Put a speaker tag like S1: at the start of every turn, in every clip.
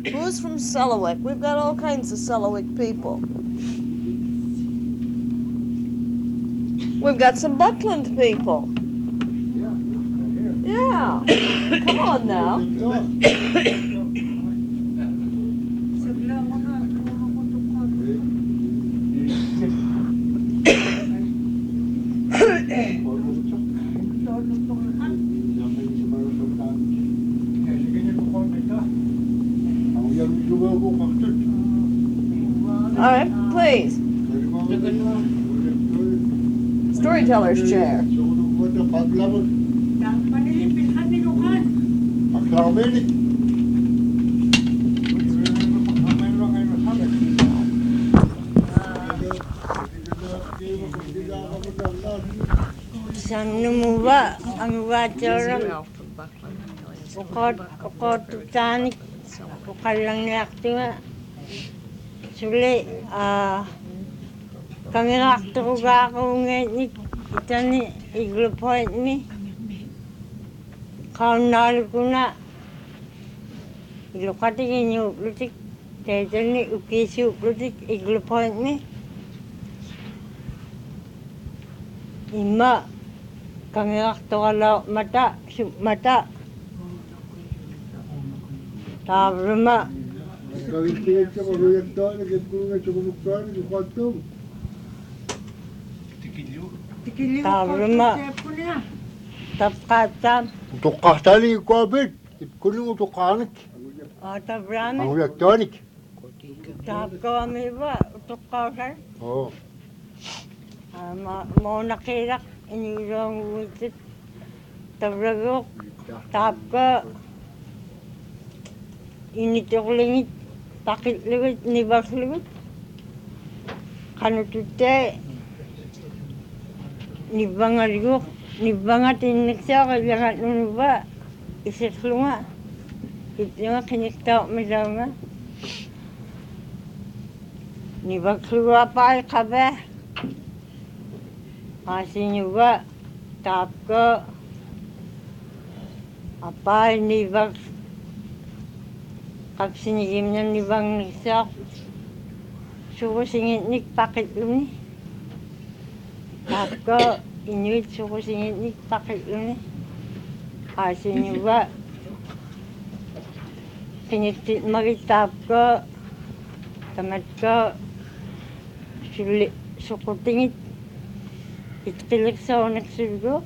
S1: Who's from Selawik? We've got all kinds of Selawik people. We've got some Buckland people. Yeah. Come on now. All right, please. Storyteller's chair.
S2: Sanumuwa ang wajarang ukot tanik ukalang yaktinga suli kami naktuga ako ngayon itani iglo point mi kaunal ko na iglo katingin yung lutik taytani ukisi lutik iglo point mi ima kami naktuga mata mata tabruma tabruma tapkatam
S3: Tukkahtaani kuabit, kuningo tukkanik.
S2: tabrami
S3: Ang yaktanik.
S2: tapkami ba tukkasan
S3: Oo.
S2: mau nakirak inirong witit tabragok tapka inituklingit takit liwit nibas liwit kanutute nibangarigok nibangat iniksa kailangan nung ba isislunga ito nga kinikta midaw nga nibagsulwa pa ay kabe kasi nyo ba tapka apay nibag kapsinigim na nibang niksa sukusingit nik pakit luni tapka inuit sukusingit nik pakit luni kasi nyo ba kinitit magitap ka tamat ka sukutingit itkilik sa unak sulgok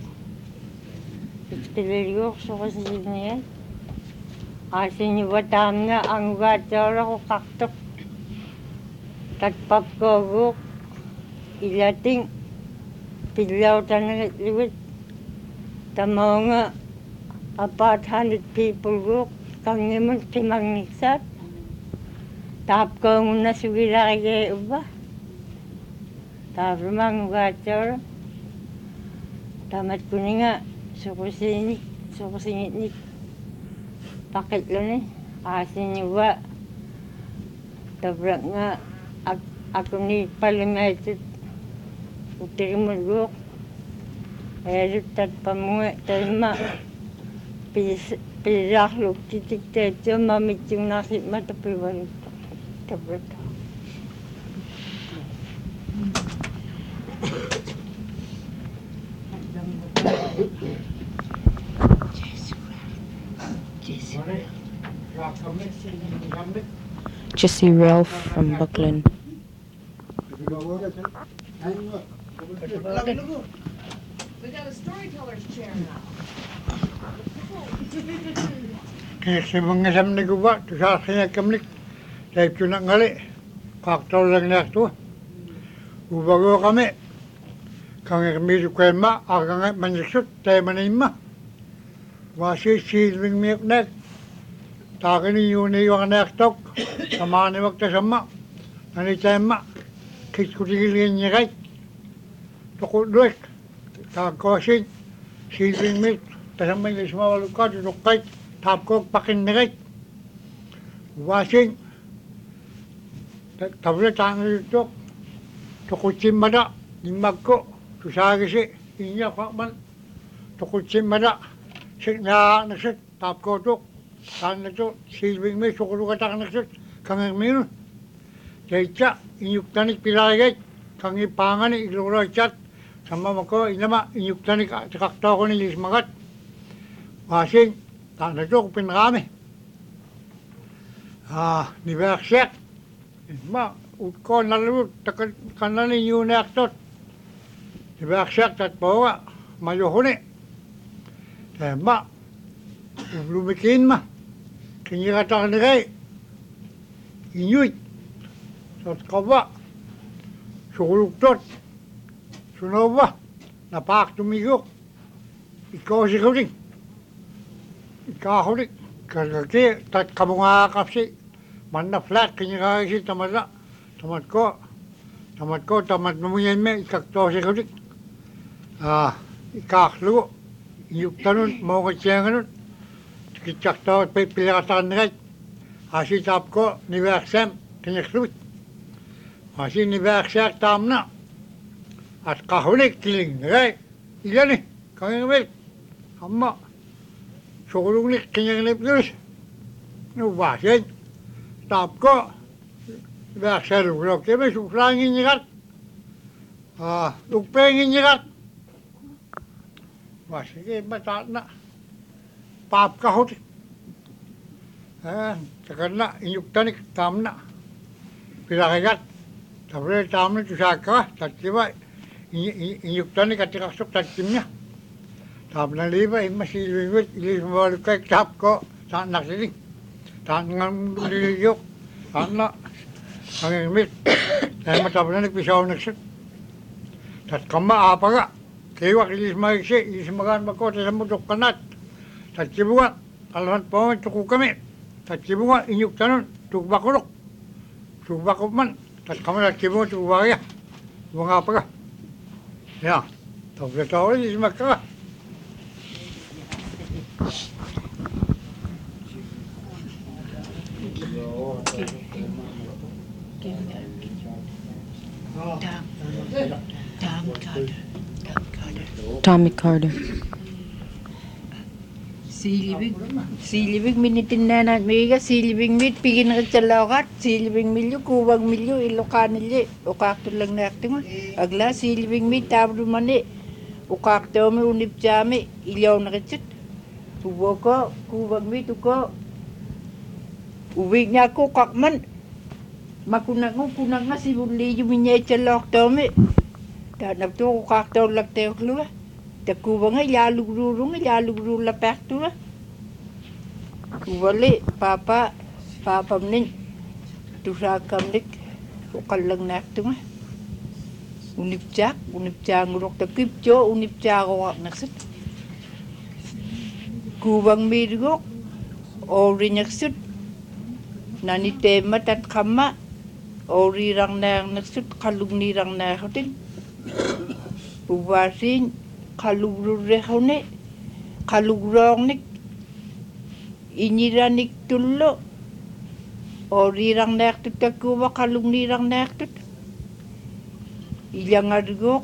S2: itkilig sukusingit niya kasi nyo ba tam na ang gatara ko kaktok tatpap ko ilating pilaw tanang liwit tamaw nga 400 people go kang naman timang niksat tap ko muna sugira kaya uba tap mang gatara tamat ko nga sukusingit ni pakit lang kasi nyo ba tabrak nga ako ni palimatit utirimulok erut tat pamunga talma piraklok titik teto mamit yung nakit matapiwan tabrak
S4: Jesse Ralph from Buckland.
S1: We got a storyteller's chair now.
S3: Kasi mga samni ko ba, tusasanya kamlik. Sa ito na ngali, kaktaw lang na ito. Ubago kami. Kami kami sukain ma, akang manisot, tayo manima. Wasi silving miyok nek. Takini yun yung nektok. Sama ni magtasama. Nani tayo ma. Kiskutigilin niya kay. Tukudwek. Takakasin. Silving miyok. Tasama yung ismawalukad. Tukay. Tapkok pakin na kay. Wasing. Tabla tangan ito. Tukutsin mada. Nimag ko. Tusagisi. Inya kakman. Tukutsin mada. Sik na nasit. Tapko tuk. taannato silvingme suquluqataqnerlut kangermiinu taitsa inyuktanik pilaigait kangi pangani iluraichat samamako inama inyuktanik tiqartooruni lismagat waasin taannato kupinraami niversiaq ma utkoonnalut kannani juuneartot niversiaq tatpauga majohuni ma ulumikinma kinyiqatarnigai inyuit sotqava suquluktot sunova napaaqtumigu ikoosiqulik ikaahulik kalkaki tatqamungaaqapsi manna flat kinyiqaagisi tamata tamatko tamatnumuyenme ikaktoosiqulik ikaarlugu inyuktanun mooqatsianganut kitchaqtavat pileqatarnigat asitaapko niversam kinirluvit asi niversaaq taamna atqahulik kilingnagai ilani kangermel amma suqulugnik kingerlipnus nuvaasian taapko niversaluglokeme suqlaanginnigat lukpeenginnigat vasike mataatna paapkahut takanna inyuktanik taamna pilaqigat tavre taamna tusaakkaga tatkiva inyuktanik atiqarsuq tatkimna taamna liiva imma siilvingvit ilismavaalukkaik taapko taannarlilik taanngamliligiuq taanna angengmit taima tavnanik pisauneksut tatkamma aapaga keiwaq ilismaigsi ilismagaanmako tasammu tuqqanat tatkivuga alvan poongat tuqukami tatkivuga inyuktanun tukvaquruq tukvaqupman tatqama tatkivuga tukvagia vungaapaga ya tavlatauli ilismakkaga
S4: Tommy Carter.
S2: Silibig minitinnaanat miiga silibig mit piginritsalooqat silibig millu kuuvag millu illuqaanilli uqaartullangnaqtinga agla silibig mit taavlumani uqaartoomi unipjaami iliooneritit uwoko kuuvag mit uko uvignaqku qaqman makunaqngu kunaqnga sivulliijumiñaitsalloortoomi taanaptu uqaartoollakteurluga takuvanga yaalugruullapaartuga uvali paapamnin tusaakamnik uqallagnaartuga unipjaanguruq takipjo unipjaaruaqnersut kuvangmiirguq oorinersut naniteemma tatqamma ooriirarnaarnersut qallugniirarnaarutin uvaasiin qallugrurrehune qallugroornik iñiranik tullu ooriirarnaartut takkuuva qallugniirarnaartut illangariguuq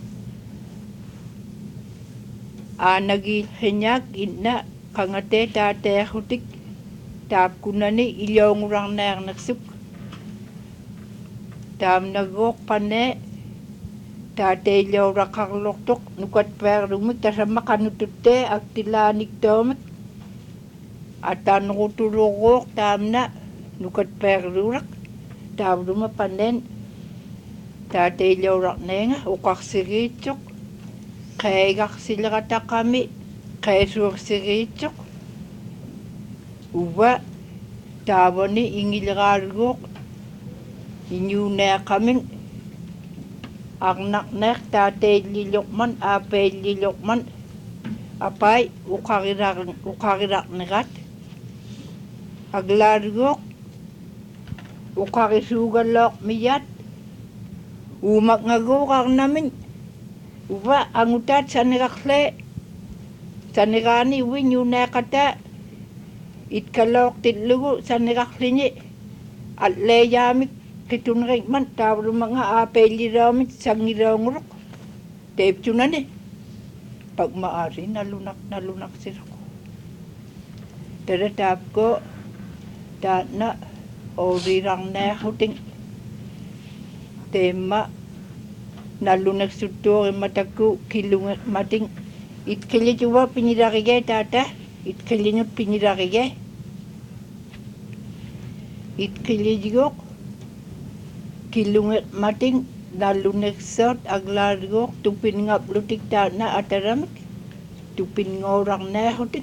S2: aanagiillhiñaak inna qangatee taateerrutik taapkunani ilioongurarnaarnersuk taamnaguuq qanee taateilioraqarlortoq nukatpaarlumik tasamma qanututtee aktilaaniktoomik ataanrutuluruuq taamna nukatpaarluuraq taavluma paneen taateiliorarneenga uqarsigiitsuq qeegarsilerataqami qeesuursiriitsuq uva taavani ingiliraaluguuq iñuuneaqamin arnaqneq taateillilluqman aapeillilluqman apai uqariraqnerat aglaaruguuq uqarisuugalooq miyat uumaqngaguuq arnamin uva angutaat saniraani uvi ñuuneaqata itkaloortillugu sanirarliñi alleeyaamik kitunriqman taavlumanga aapeilliraamik sangiroonguruq teiptunani pagmaari nalunaksiruq
S5: Tere tapko na orirang na huting tema nalunak suto mataku kilungat mating itkili juga pinirarige tata itkili nyut pinirarige itkili juga kilungat mating nalunak sot aglargo tupin ngap lutik na ataramik tupin ngorang na hutik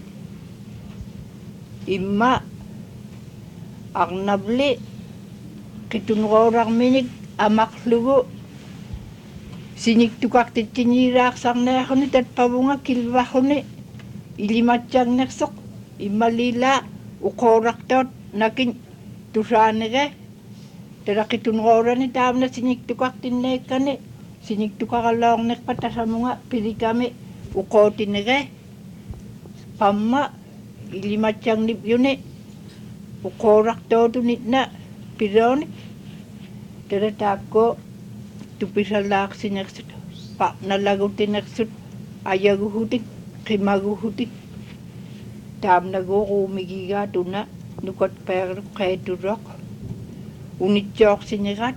S5: imma ang nabli kitungorang minik amak lugo sinik tukak titinirak sang nehoni tat pabunga kilbahoni ilimatjang neksok imalila ukorak tot nakin tusanege tera kitungorani tamna sinik tukak tinekane sinik tukak along nek patasamunga pirikame ukotinege pamma ilimatjang nip yune ukorak todo nitna pironi tere tapko tupisalak sineksut pak nalagutin neksut ayagu hutik kimagu hutik tam nago umigiga tuna nukot per kaiturok unitjok sinegat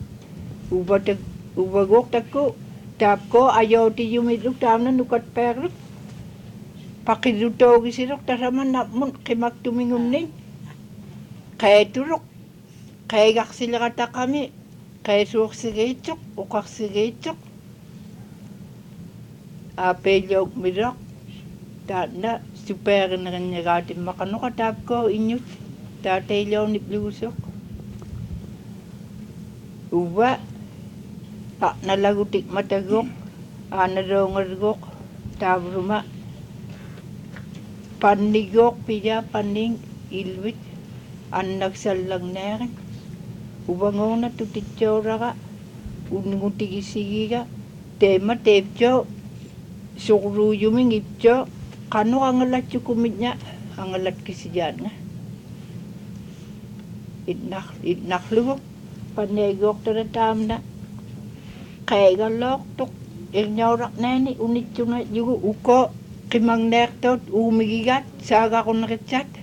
S5: ubagok takko tapko ayoti yumiduk tamna nukot per pakiduto gisirok tasama napmun kimak tumingun ning kaya turuk, kaya gaksila kata kami, kaya suok sigecok, ukak sigecok. Apelyog mirok, tanda super na negatin makano katap ko inyut, tataylaw ni plusok. Uba, pak nalagutik matagok, anarongargok, tabruma, panigok, pija, paning, ilwit. Anak salang neren ubangona tutitjora ka unngutigi tema tepjo sugru yuming ipjo kano angalat cukumitnya angalat kisijan nga itnak lugo panegok teratam na kaya galok tok irnyorak nani unitjuna yugo uko kimang nektot umigigat saga ko nakitsat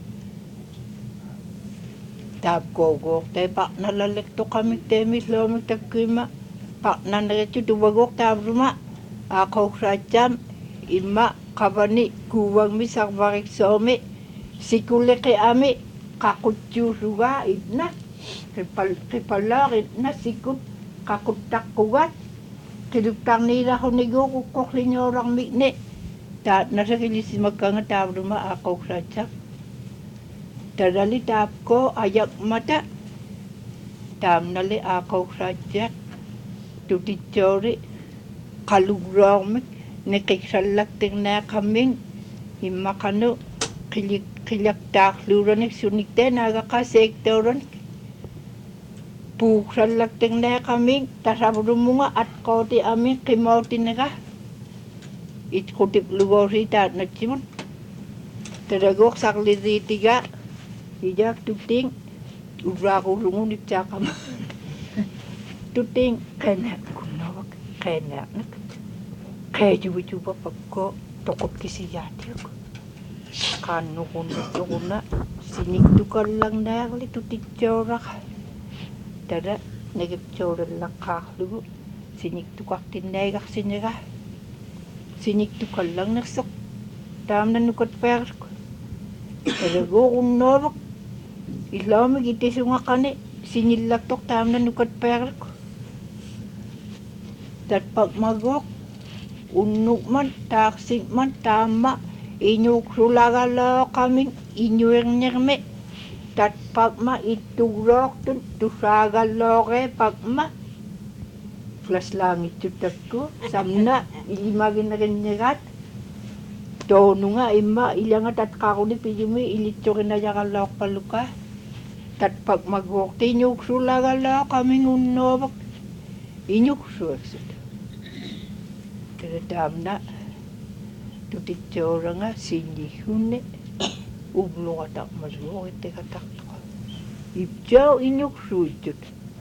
S5: tapko gok te pak nalalekto kami temis lomik takima pak nanaretu tubagok tabruma ako kracham ima kabani kuwang misak barik some sikule ke ami kakutju suga itna kipalak itna sikut kakutak kugat kiduktang nila hunigo kukok linyorang mikne ta nasa kilisi magkanga tabruma ako kracham Tadali tapko ayak mata tamnali ako krajak tutitjori kalugromik nekiksalak tingna kaming himakano kilik takluronik sunikte nagaka sektoronik puksalak tingna kaming tasaburumunga at koti aming kimauti naga itkutip lugorita at nachimun tadagok sakliritiga Ijak tuting uraku lungun dicakam tuting kena kunawak kena nak kaya cuba pakko tokop kisiyati ko kanu kuna sinik tukal lang dagli tutitjorak tada negip jorel lakah lugu sinik tukak tinegak sinega sinik tukal lang naksok tam na nukot perko tada go kunawak Islami giti sunga kani sinilak tok tam na nukat perk. Dat pagmagok unuk man taksik man tama inyuk sulagalo kaming inyueng nyerme dat pagma itugrok tun tusagalo ke pagma flash langit tutakku samna ilimagin na nyegat tonu nga imma ilangat at kakuni pijumi ilitsukin na yakalok paluka tat pagmagok tinyuk sulagala kaming unobak inyuk suaksud teredam na tutitjora nga sinihune ublo katak masgo ite katak ipjaw inyuk sujud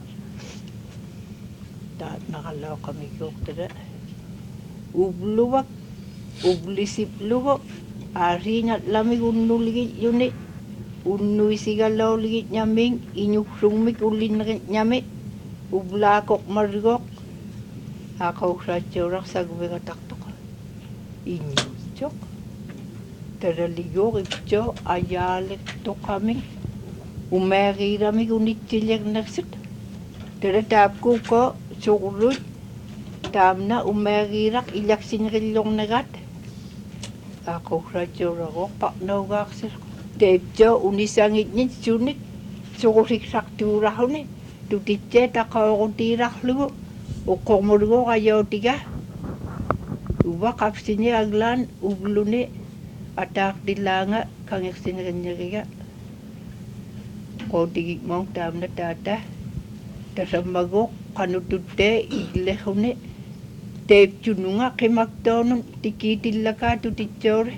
S5: tat nakalaw kami kok tada ubluwak ublisip lugo Arinat lamig unnuligit yuni. Unnui sigalauligit nyaming inyukrumik ulinrit nyami. Ublakok margok. Akaw sa tsurak sa gubikataktok. Inyusyok. Taraligok ipcho ayalik to kaming. Umerirami unitilir naksik. Taratapko ko sukurut. Tamna umerirak ilaksin rilong nagat. Ako sa tsurak paknawgaksir. Tepcho unisangit niya sunit. Sukurik sakturahon eh. Tutitse takawutirak lugo. Ukomurgo kayo tiga. Uba kapsini aglan ugluni. Atak dilanga kangiksin rinyariga. Kotigik mong tamna tata. Tasamagok kanutute iglehone. Tepchununga kimaktonon tikitillaka tutitsore.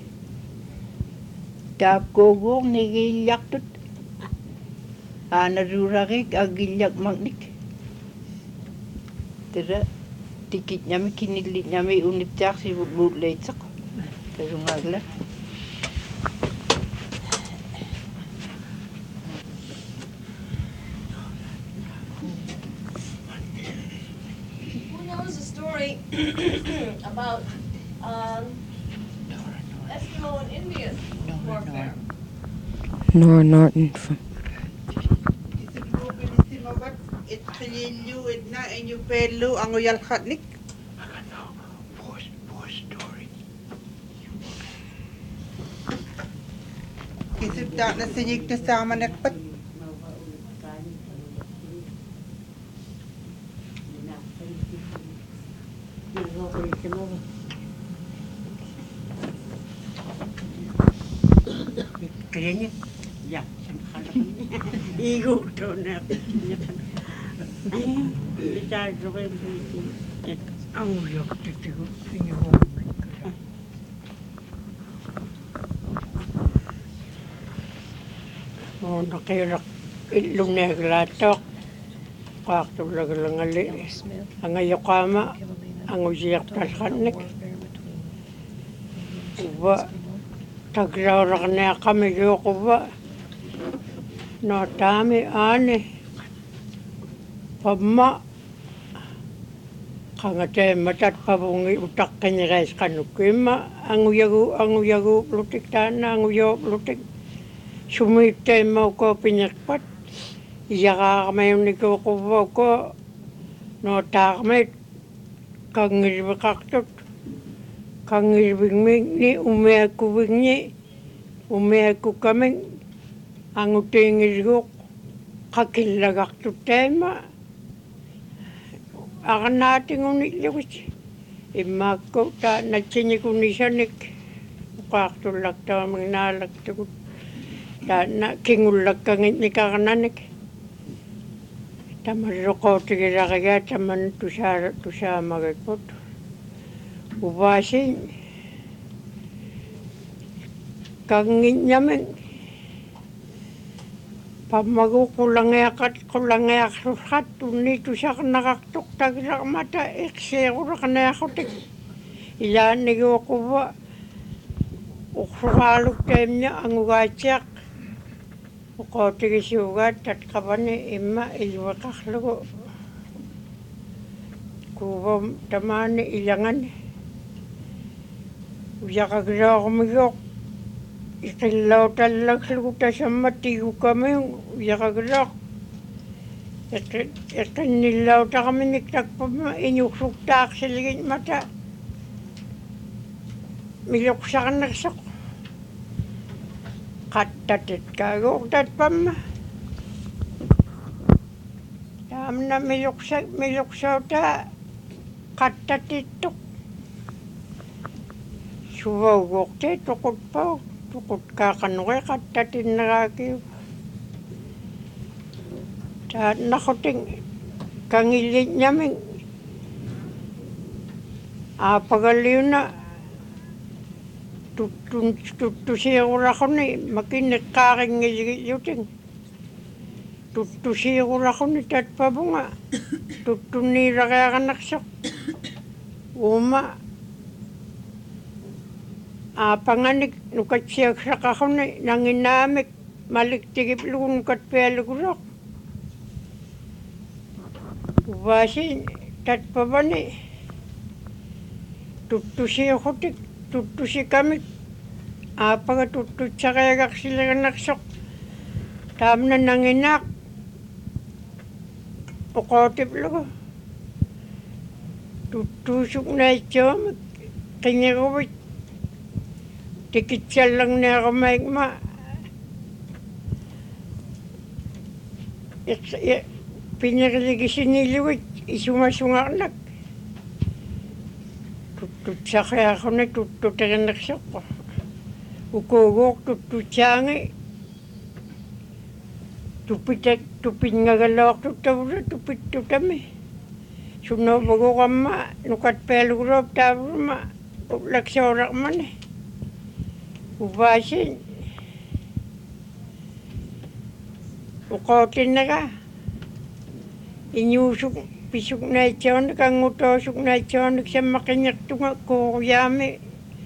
S5: Tapkogong nigilyaktut. Anaruragik agilyak magnik. Tira tikit nyami kinilit nyami unitsak si butleitsak. Tarungagla.
S1: Who knows a story about Eskimo and Indian warfare?
S4: Nora Norton from
S6: Inyo pelu ang uyal khatnik. Kisip tak na sinyik na sama nakpat.
S7: Kayaknya ya igu to na kita juga ang yok titigo inyo oh nakirak ilong neglatok waktu lagalangali ang ayokama ang usiyak talkanik uba taglawrak na kami yoko ba no tami ane pamma kangate matat pabungi utak kanyeres kanukima ang uyagu lutik tana ang uyagu lutik sumite mo ko pinyakpat iyaka kamayon ni ko ko no takmet kangiribakaktut kangiribing ni umeaku kaming ang utingirgok kakilagaktut tema akan nating unik imako ta natsini kunisanik ukaktulak ta mangnalak tukut ta na kingulak kangit ni kakananik tamaroko tigirakaya taman tusa magakot ubasin kangit nyamin pamago kulangakat tuni tusak nakaktuk tagirak mata eksegurak nayakotik ilan nigo kuba uksukaluk temnya ang ugacyak ukotigisugat at kabani ima ilwakaklugo kuba tamani ilangan uyakagira kumigok ikilaw talag luta sa matigo kami uyakagira ikinilaw ta kami niktagpa inyuksuktak siligit mata miluksakan nagsok kattatit kagok tatpama tamna miluksaw ta kattatitok suwagok te tukot pa tukot kakanukay kattatin nakakiw ta nakoting kangilit nyaming apagaliw na tutusigura ko ni makinik kaking ngiligiluting tutusigura ko ni tatpabunga tutunira kaya kanaksok uma Panganik nukatsiak sakahone nanginamik maliktigip lugun katpealugurok. Vasin tatpavani tuttusi hotik tuttusi kamik apaga tuttutsakayagak silaganaksok tamna nanginak ukotip lugo tuttusuk na ityomik kinyagawit tikitsal lang na kamaigma pinagaligisiniliwit isumasungaknak tuttutsakaya ako na tuttutaganaksok ko ukogok tuttutsangi tupingagalok tuttavura tupittutami sunobago kamma nukatpelugurop tavurma utlaksorak mani uvasin ukotin na ka inyusuk pisuk na ityonik ang utosuk na ityonik sa makinyak tunga kukuyami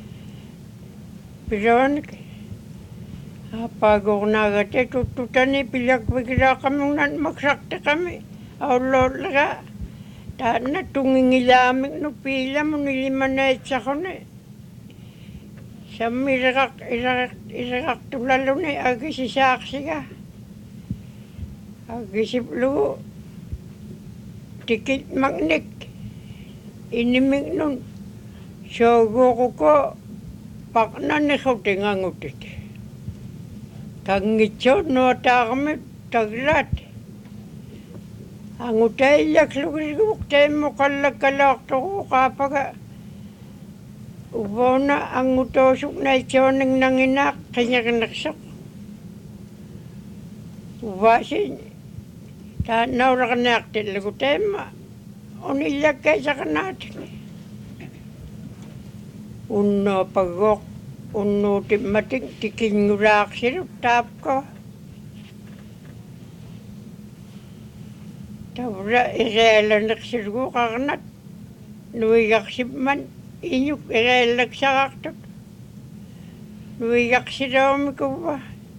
S7: pironik apagok na gati tututani pilak bigla kami nan magsakta kami aulot laga na tungingilamik no pila mo niliman na itsakone sa irakak tulalo na agisisaksi ka agisiplo tikit magnik inimik nun sogo ko paknan ni kautingangutit kangitso no takami taglat angutay laklugiguk tayo mo kalagkalak to ko kapaga ubona ang utosok na ityoning nanginak kanyakanaksak ubasin naura ka naktil lagu tema unilak kay sa kanatin unno pagok unno timating tikingurak sirup tap ko tawra irealanak sirugo kakanat nuigak sipman inyuk irelak sakaktot nuigak sirawmi ko ba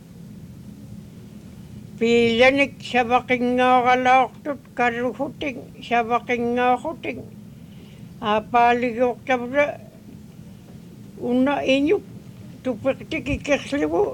S7: pilanik sabaking nga kalaktot karuhuting sabaking nga huting apaligok tabra una inyuk tupiktik ikaslibo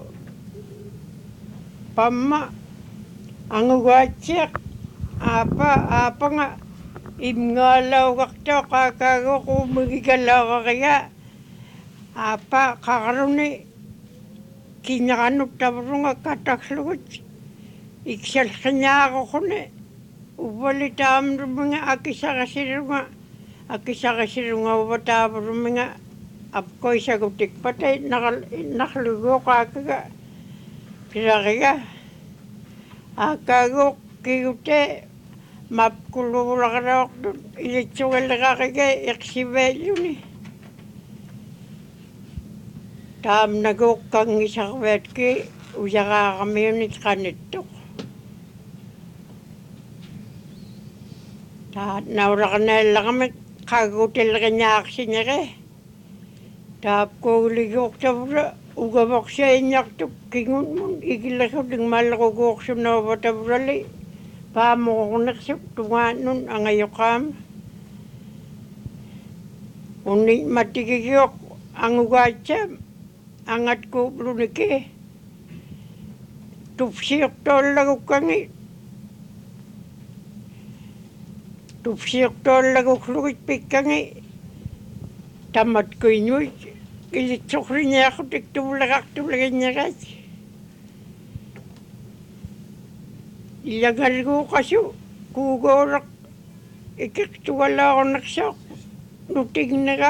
S7: pama ang ugatsak apa nga imngalaw kakto kakago kumigigalaw kaya apa kakaruni kinyakanok tabro nga katakslugot iksal kanya ako kune ubalitam mga akisakasirunga ubatabro mga apkoy sagutik patay naklugo kakaga kaya akago kiyute mapkululakarok ilitsugal kakaga iksibelyo ni tam nagok kang isakwet ki uyaka kami yun ikanitok naura ka na lang kami kagutil kanya aksinire tap ko ligok tabra ugabak siya inyak tuk kingun mun igilakaw ding malakugok siya na batabrali pamukunak siya tunga nun ang ayokam unit matigigiyok ang ugatsa angat ko blunike tupsiyok tol lagu kangi tupsiyok tol lagu klugit pikangi tamat ko inyuy ilitsokri niya ako tiktulagak tulagay niya kasi ilagal ko kaso kugorak ikiktuwala ako naksak nutig na ka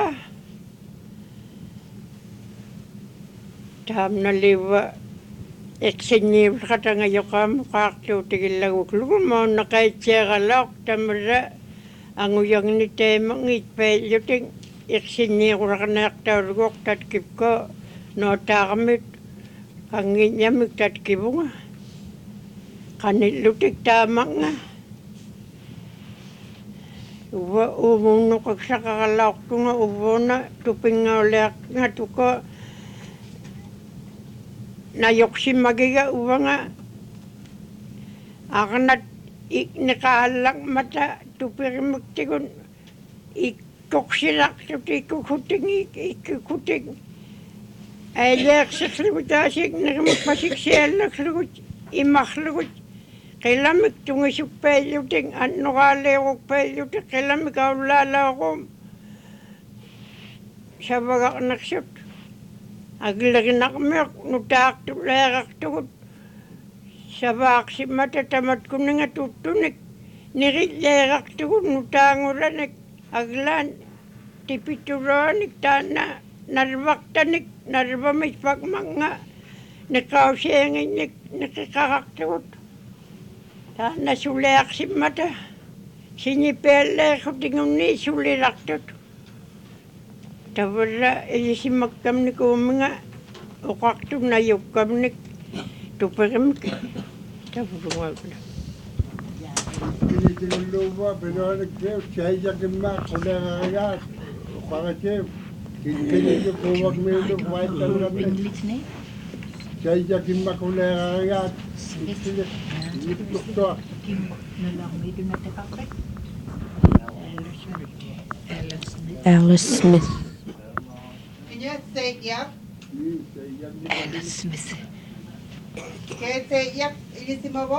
S7: tam na liwa eksenib kata ngayon ka mukakto tigil lagu klugo mo nakaitsyagalak tamara ang uyang ni temang itpelyo ting eksenib rakanak taurgok tatkip ko no takamit ang inyamik tatkibo nga kanilutik tamang nga umuno kagsakakalak to nga ubo na tuping nga ulit nga to ko nayoksimmagiga uvanga akanat iknikaalak mata tupirimuktikun ikkoksilaqtut ikkukuting aileeqserlugut aasik nirimukpasiksiallakslugut imaqlugut qilamik tungisukpaillutik annoqaaleeruqpaillutik qilamik aullaalaaqum savagaqnaqsut agilerinaqmiuq nutaaqtuleeraqtugut savaaqsimmata tamatkuninga tuttunik nirilleeraqtugut nutaangulanik aglaan tipituruanik taana narvaqtanik narvamispaqmanga niqausianginnik niqiqaqaqtugut taana suleaqsimmata sinipeelleerrutingunni sulilaqtut tavarra ilisimakkamnik uuminga uqaqtuk nayukkamnik tupirimik tavurungaaguna
S3: Kinitulluva peronikkev chayjakimma quleerarigaat uqarachev kinnilu quvakmiilu vaittallannik chayjakimma quleerarigaat nittuqtua
S4: Alice Smith.
S6: Inya seiyak.
S4: Alice Smith.
S6: Ke seiyak ini si mawo.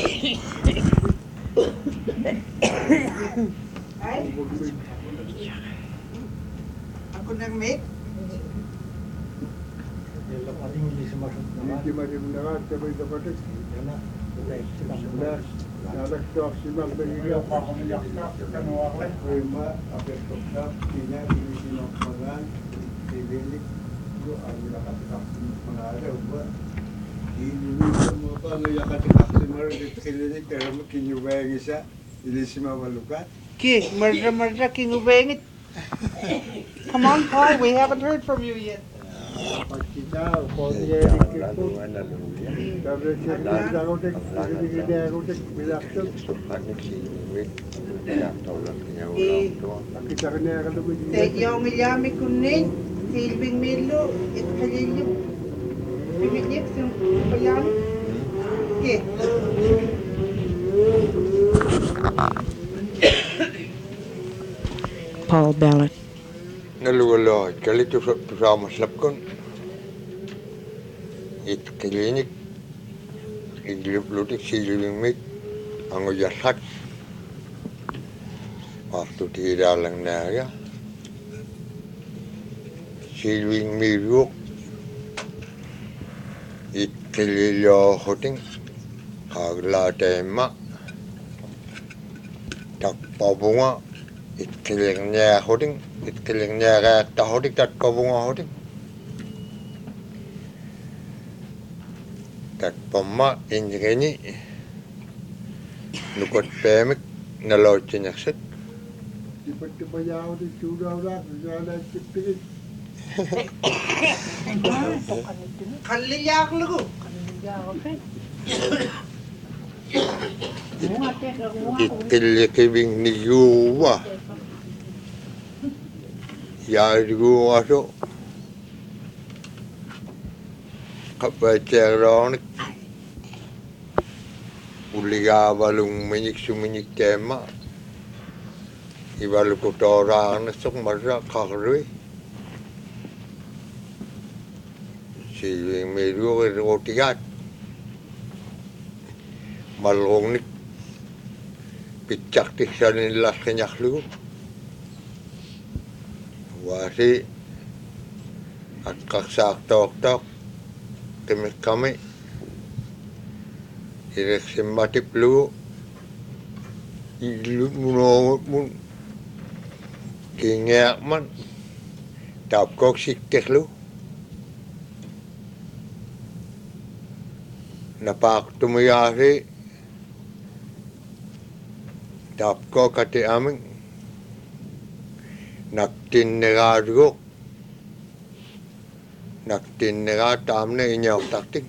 S6: Ay. Aku nang make. Ki, murder, king ubeng it. Come on, Paul, we haven't heard from you yet. Yung ilyami kunin, silbing milo, it kalilyo. Piminyip, yung bayan. Okay.
S4: Paul Ballard.
S8: Naluwalo, kali tusama slapkon. It klinik, igliplutik silbing mit, ang uyasak. Waktu tiralang naga. Silbing miruk. It kililo hoting. Kagla tema. Tak pabunga. It kilingnya hoting. It kilingnya kata hoting tak pabunga hoting. Tak pama injeni. Nukot pemik nalocin yakset.
S3: Tiba-tiba jauh di curau dah, jalan cepet.
S6: Kaliyak lugu.
S8: Itillikibing ni yuwa. Yarigu aso. Kapaceronik. Uliga balung minik suminik tema. Ibalu kotoran sok marra kakrui. Si meru rotigat. Malongnik. Picak tiksanin las kenyak lu. Wasi at kaksak tok kemek kami. Irek sembatip lu. Ilu munong mun. Kingyak man. Tap kok siktek lu. Napak tumuyari. Tap kok kati aming. Naktin negadgo. Naktin negad tamne inyok takting.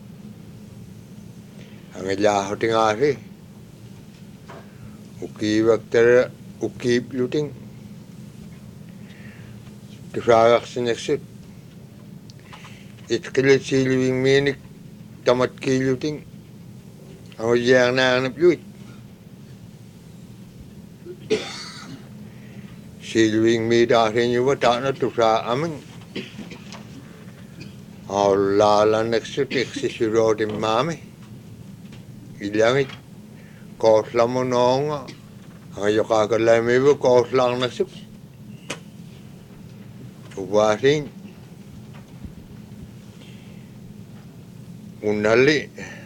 S8: Ang ilaho tingari. Ukibak tere. Ukib luting. Tusagak sineksit. Itkele silving minik tamat kiluting. Ang yang na anap yuit. Silving mi dahin yuwa tak na tu sa aming. Lala neksutik si surodin mami. Ilangit. Kosla mo nonga. Ang yakakalay mi bu koslang naksuk. Uwasin. Unali.